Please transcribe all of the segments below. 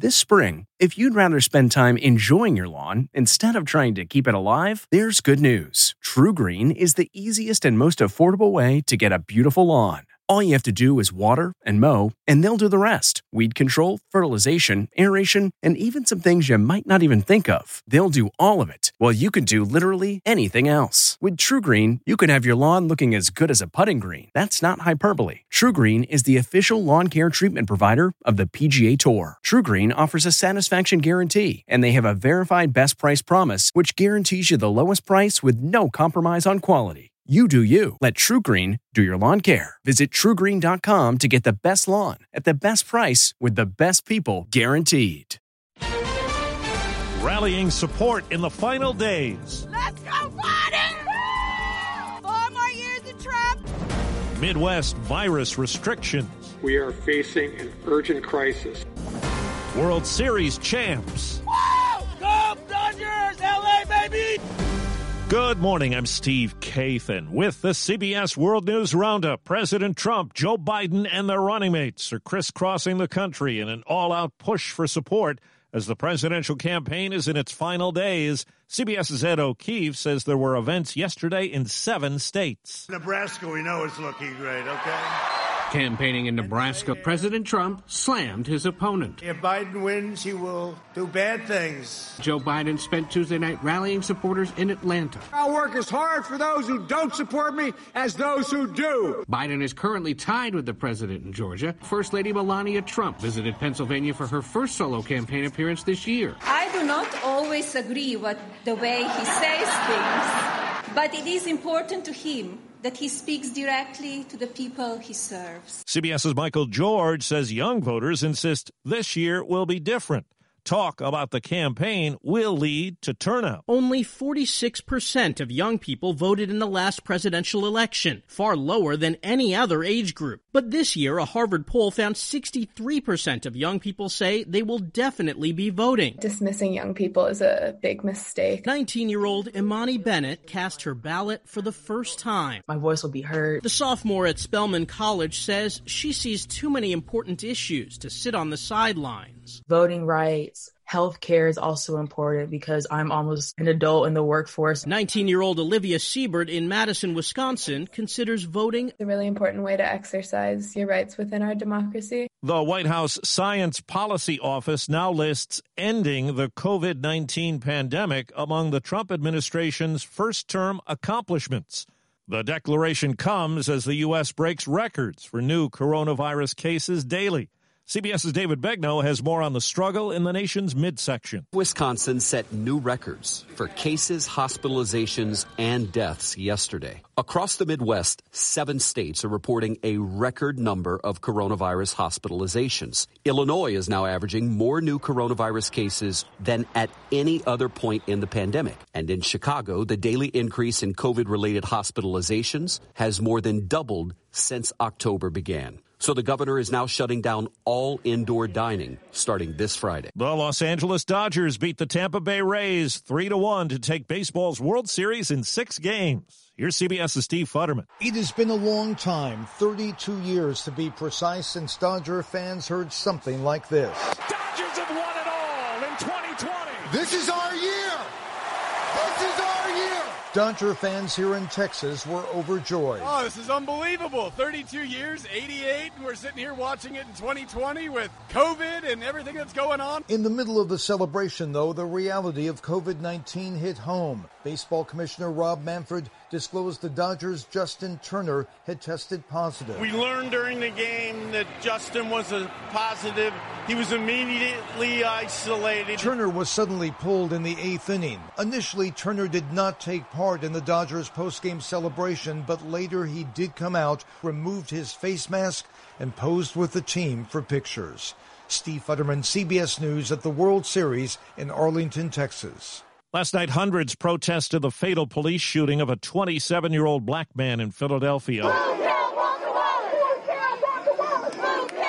This spring, if you'd rather spend time enjoying your lawn instead of trying to keep it alive, there's good news. TruGreen is the easiest and most affordable way to get a beautiful lawn. All you have to do is water and mow, and they'll do the rest. Weed control, fertilization, aeration, and even some things you might not even think of. They'll do all of it, while you can do literally anything else. With TruGreen, you can have your lawn looking as good as a putting green. That's not hyperbole. TruGreen is the official lawn care treatment provider of the PGA Tour. TruGreen offers a satisfaction guarantee, and they have a verified best price promise, which guarantees you the lowest price with no compromise on quality. You do you. Let TruGreen do your lawn care. Visit TruGreen.com to get the best lawn at the best price with the best people guaranteed. Rallying support in the final days. Let's go, Biden! 4 more years of Trump! Midwest virus restrictions. We are facing an urgent crisis. World Series champs. Woo! Go Dodgers! LA, baby! Good morning, I'm Steve Kathan with the CBS World News Roundup. President Trump, Joe Biden, and their running mates are crisscrossing the country in an all-out push for support as the presidential campaign is in its final days. CBS's Ed O'Keefe says there were events yesterday in 7 states. Nebraska, we know it's looking great, okay? Campaigning in Nebraska, President Trump slammed his opponent. If Biden wins, he will do bad things. Joe Biden spent Tuesday night rallying supporters in Atlanta. I'll work as hard for those who don't support me as those who do. Biden is currently tied with the president in Georgia. First Lady Melania Trump visited Pennsylvania for her first solo campaign appearance this year. I do not always agree with the way he says things, but it is important to him that he speaks directly to the people he serves. CBS's Michael George says young voters insist this year will be different. Talk about the campaign will lead to turnout. Only 46% of young people voted in the last presidential election, far lower than any other age group. But this year, a Harvard poll found 63% of young people say they will definitely be voting. Dismissing young people is a big mistake. 19-year-old Imani Bennett cast her ballot for the first time. My voice will be heard. The sophomore at Spelman College says she sees too many important issues to sit on the sidelines. Voting rights, health care is also important because I'm almost an adult in the workforce. 19-year-old Olivia Siebert in Madison, Wisconsin, considers voting a really important way to exercise your rights within our democracy. The White House Science Policy Office now lists ending the COVID-19 pandemic among the Trump administration's first-term accomplishments. The declaration comes as the U.S. breaks records for new coronavirus cases daily. CBS's David Begnaud has more on the struggle in the nation's midsection. Wisconsin set new records for cases, hospitalizations, and deaths yesterday. Across the Midwest, 7 states are reporting a record number of coronavirus hospitalizations. Illinois is now averaging more new coronavirus cases than at any other point in the pandemic. And in Chicago, the daily increase in COVID-related hospitalizations has more than doubled since October began. So the governor is now shutting down all indoor dining starting this Friday. The Los Angeles Dodgers beat the Tampa Bay Rays 3-1 to take baseball's World Series in 6 games. Here's CBS's Steve Futterman. It has been a long time, 32 years to be precise, since Dodger fans heard something like this. Dodgers have won it all in 2020. This is our year. This is our year. Dodger fans here in Texas were overjoyed. Oh, this is unbelievable. 32 years, 88, and we're sitting here watching it in 2020 with COVID and everything that's going on. In the middle of the celebration, though, the reality of COVID-19 hit home. Baseball Commissioner Rob Manfred disclosed the Dodgers' Justin Turner had tested positive. We learned during the game that Justin was a positive. He was immediately isolated. Turner was suddenly pulled in the 8th inning. Initially, Turner did not take part in the Dodgers postgame celebration, but later he did come out, removed his face mask, and posed with the team for pictures. Steve Futterman, CBS News at the World Series in Arlington, Texas. Last night, hundreds protested the fatal police shooting of a 27-year-old black man in Philadelphia.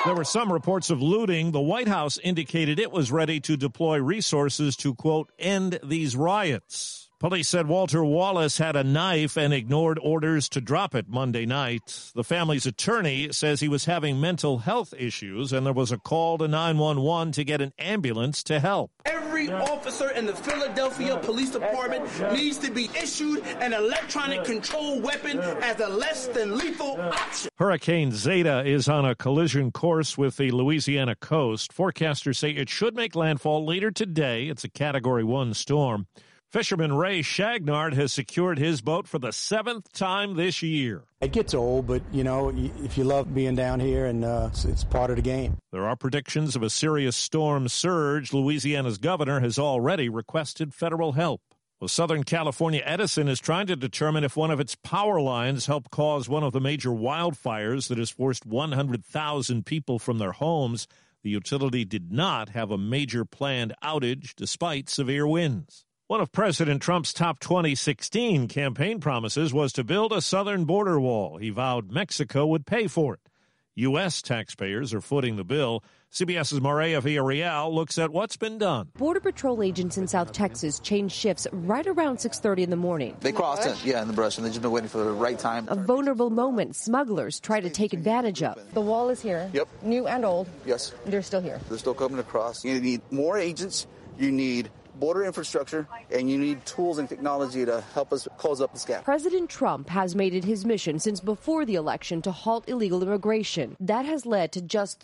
There were some reports of looting. The White House indicated it was ready to deploy resources to, quote, end these riots. Police said Walter Wallace had a knife and ignored orders to drop it Monday night. The family's attorney says he was having mental health issues and there was a call to 911 to get an ambulance to help. Every officer in the Philadelphia Police Department needs to be issued an electronic control weapon as a less than lethal option. Hurricane Zeta is on a collision course with the Louisiana coast. Forecasters say it should make landfall later today. It's a Category 1 storm. Fisherman Ray Shagnard has secured his boat for the 7th time this year. It gets old, but, you know, if you love being down here, and it's part of the game. There are predictions of a serious storm surge. Louisiana's governor has already requested federal help. Well, Southern California Edison is trying to determine if one of its power lines helped cause one of the major wildfires that has forced 100,000 people from their homes. The utility did not have a major planned outage despite severe winds. One of President Trump's top 2016 campaign promises was to build a southern border wall. He vowed Mexico would pay for it. U.S. taxpayers are footing the bill. CBS's Maria Villarreal looks at what's been done. Border Patrol agents in South Texas changed shifts right around 6:30 in the morning. They crossed it, in the brush, and they've just been waiting for the right time. A vulnerable moment smugglers try to take advantage of. The wall is here. Yep. New and old. Yes. They're still here. They're still coming across. You need more agents. You need border infrastructure, and you need tools and technology to help us close up this gap. President Trump has made it his mission since before the election to halt illegal immigration. That has led to just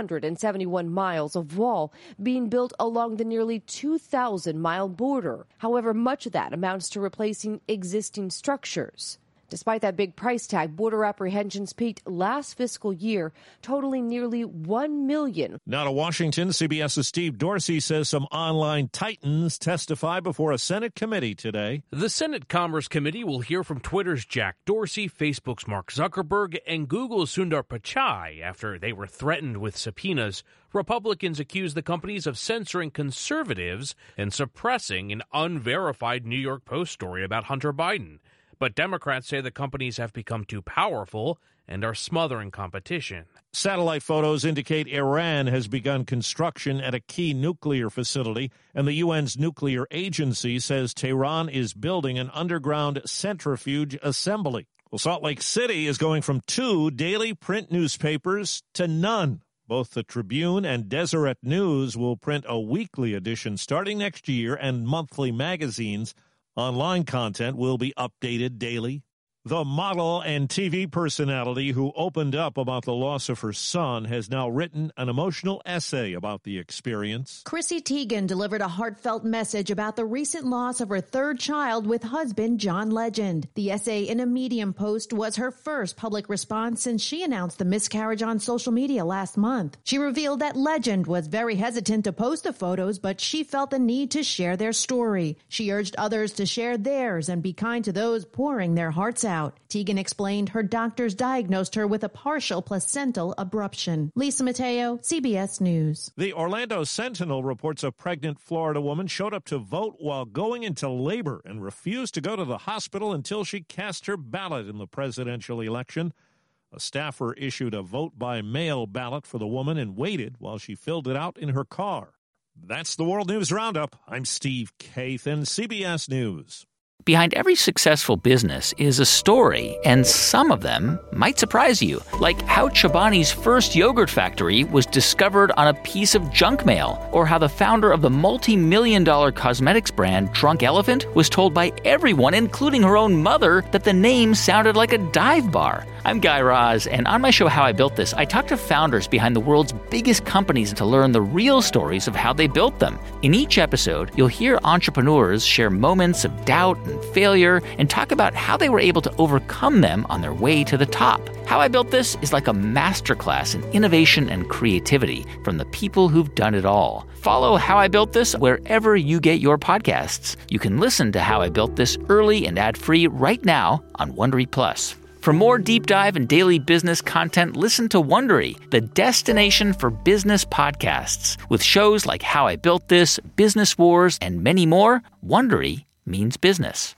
371 miles of wall being built along the nearly 2,000-mile border. However, much of that amounts to replacing existing structures. Despite that big price tag, border apprehensions peaked last fiscal year, totaling nearly 1 million. Now to Washington, CBS's Steve Dorsey says some online titans testify before a Senate committee today. The Senate Commerce Committee will hear from Twitter's Jack Dorsey, Facebook's Mark Zuckerberg, and Google's Sundar Pichai after they were threatened with subpoenas. Republicans accuse the companies of censoring conservatives and suppressing an unverified New York Post story about Hunter Biden. But Democrats say the companies have become too powerful and are smothering competition. Satellite photos indicate Iran has begun construction at a key nuclear facility, and the UN's nuclear agency says Tehran is building an underground centrifuge assembly. Well, Salt Lake City is going from 2 daily print newspapers to none. Both the Tribune and Deseret News will print a weekly edition starting next year, and monthly magazines. Online content will be updated daily. The model and TV personality who opened up about the loss of her son has now written an emotional essay about the experience. Chrissy Teigen delivered a heartfelt message about the recent loss of her third child with husband John Legend. The essay in a Medium post was her first public response since she announced the miscarriage on social media last month. She revealed that Legend was very hesitant to post the photos, but she felt the need to share their story. She urged others to share theirs and be kind to those pouring their hearts out. Teigen explained her doctors diagnosed her with a partial placental abruption. Lisa Mateo, CBS News. The Orlando Sentinel reports a pregnant Florida woman showed up to vote while going into labor and refused to go to the hospital until she cast her ballot in the presidential election. A staffer issued a vote-by-mail ballot for the woman and waited while she filled it out in her car. That's the World News Roundup. I'm Steve Kathan, CBS News. Behind every successful business is a story, and some of them might surprise you. Like how Chobani's first yogurt factory was discovered on a piece of junk mail, or how the founder of the multi-million-dollar cosmetics brand Drunk Elephant was told by everyone, including her own mother, that the name sounded like a dive bar. I'm Guy Raz, and on my show How I Built This, I talk to founders behind the world's biggest companies to learn the real stories of how they built them. In each episode, you'll hear entrepreneurs share moments of doubt and failure and talk about how they were able to overcome them on their way to the top. How I Built This is like a masterclass in innovation and creativity from the people who've done it all. Follow How I Built This wherever you get your podcasts. You can listen to How I Built This early and ad-free right now on Wondery Plus. For more deep dive and daily business content, listen to Wondery, the destination for business podcasts. With shows like How I Built This, Business Wars, and many more, Wondery means business.